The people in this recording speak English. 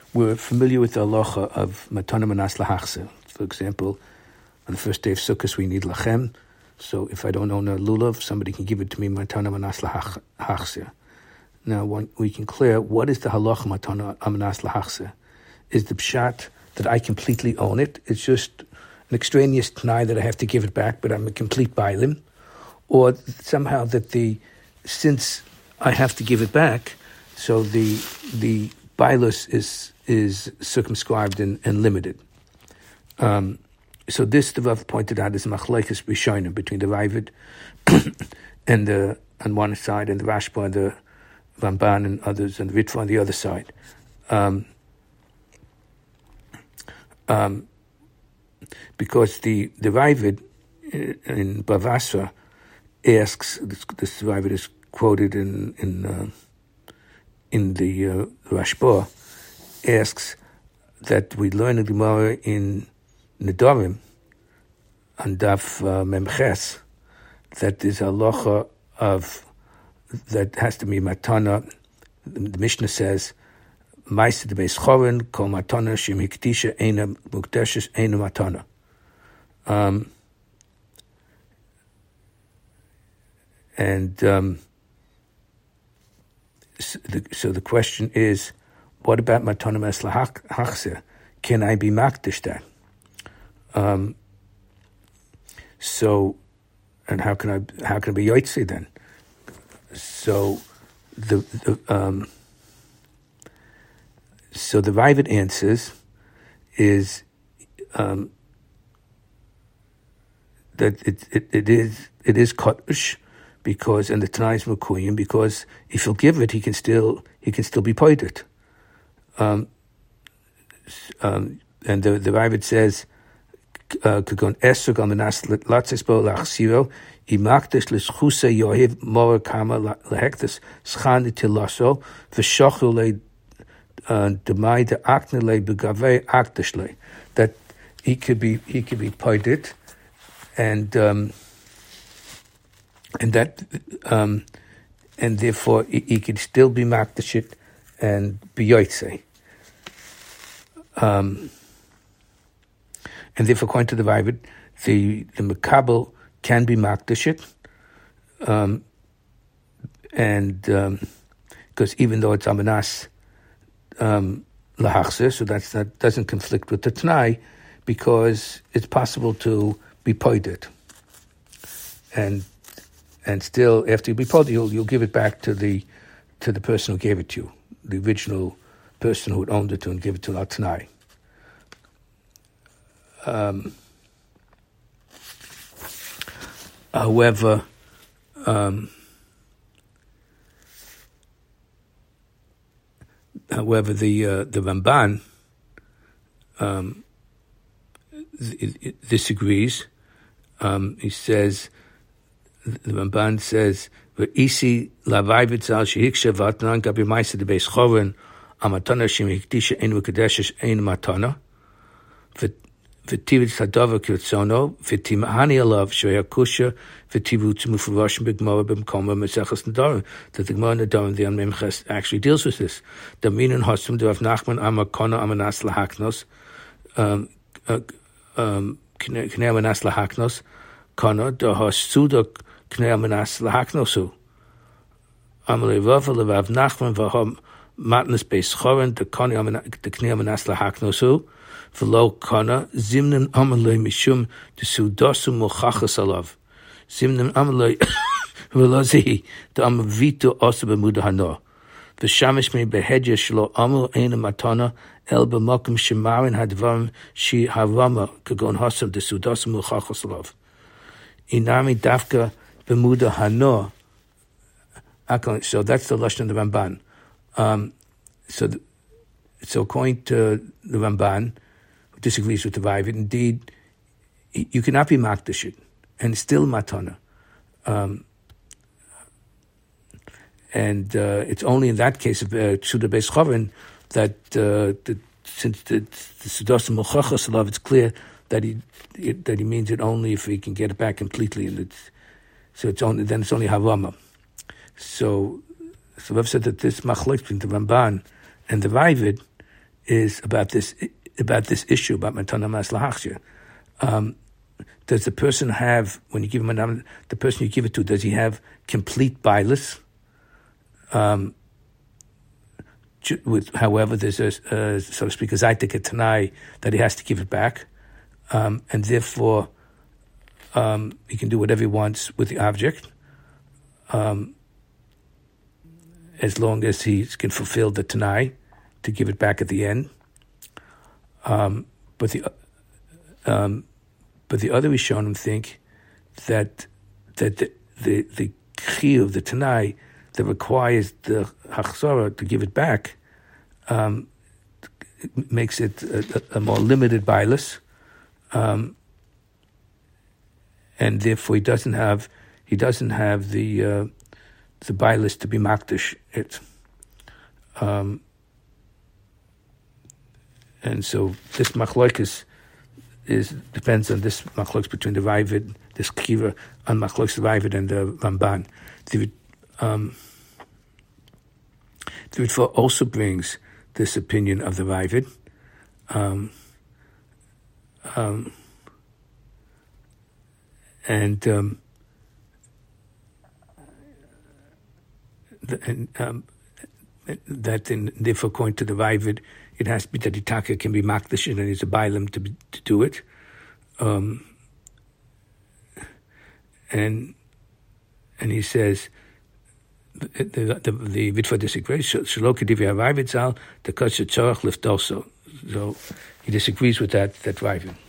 we're familiar with the halacha of matana manas lahachse. For example, on the first day of Sukkot, we need lachem. So if I don't own a lulav, somebody can give it to me, matana manas lahachse. Now, we can clear what is the halacha matana manas lahachse. Is the pshat that I completely own it? It's just an extraneous t'nai that I have to give it back, but I'm a complete bailim, or somehow that since I have to give it back, so the bailus is circumscribed and limited. So this, the Rav pointed out, is machlekes rishonim between the Ravid and on one side, and the Rashba and the Ramban and others, and the Ritva on the other side. Because the Ravid in Bavasra asks, this Ravid is quoted in the Rashba, asks that we learn the Gemara in Nedarim on Daf Memches that there's a halacha of that has to be matana. The Mishnah says, "Ma'aseh de beis chorin kol matana shem hiktisha eina mukdeshes eina matana." So the question is, what about matana mas lahachse? Can I be makdish that? And how can I be yotzei then? So the Ravid answers is that it is kodesh because, and the Tanai is mekuyim, because if he'll give it, he can still be poided. And the Ravid says, "Kagon esrog al menas latzesbo lachsiro imakdes l'schusa yohiv mora kama lehektes schani tilaso v'shochu le demai de akne le begavei akdes le." That he could be poided, and therefore he could still be makdeshit and be yotzei. And therefore, according to the Ravid, the Mekabel can be makdeshit, because even though it's amanas lahachse, so that doesn't conflict with the Tanai, because it's possible to be poided, and still after you be poided, you'll give it back to the person who gave it to you, the original person who owned it to, and give it to the Tanai. However, the Ramban disagrees. He says, the Ramban says, "V'isi lavayvit zal shehiksha vatnan gabi ma'aseh de beis chorin amatana shem hiktisha ein v'kadeshes ein matana v'tivit sadava kirtzono v'timahani alav sheyakusha v'tivut mufurashim b'gmara b'mkoma mesechas nedarim." That the Gemara Nedarim, the Memches, actually deals with this. The Minin Hosum de Rav Nachman Amakona Amanas Lahaknos Knei Amanas Lahaknos Kana the Hosuda Knei Amanas Lahaknosu Amalei Rav Rav Nachman v'Ham Matnas Beis Chorin the Knei Amanas Lahaknosu v'Lo Kana Zimnen Amalei Mishum the Sudasu Mochachas Alav Zimnen Amalei v'Lozi the Amavitu Osa b'Muda Hano v'Shamish me behedya shlo Amul Eina Matana El b'Mokim Shemarin Hadvarim Shi Harama Kagon Hasam the Sudasu Mochachas Alav Inami Dafka b'Muda Hano. So that's the lashon of the Ramban. So according to the Ramban, who disagrees with the Ravid, indeed, you cannot be makdeshit and still matana. And it's only in that case of Suda Beis Chorin that since the Sudas Mochachas Alav, it's clear that he means it only if he can get it back completely, and it's only Harama. So Rav said that this machlek between the Ramban and the Ravid is about this issue about matana maslahachya. Does the person have, when you give him the person you give it to, does he have complete bilus? However, there's a so to speak a zaytik tanai that he has to give it back, and therefore he can do whatever he wants with the object, as long as he can fulfill the tanai to give it back at the end. But the other Rishonim think that the chiyuv of the tanai that requires the hachzara to give it back makes it a more limited bilus, and therefore he doesn't have the bilus to be makdish it. And so this machlokes depends on this machlokes between the Ravid, this kiva on machlokes the Ravid and the Ramban. The Ritva also brings this opinion of the Ravid, therefore, according to the Ravid, it has to be that Itaka can be makdish and it's a bailam to do it. And he says the Ritva disagrees. Shelo kedivrei Ravid zal the kosher tzorach lift also. So he disagrees with that Ravid.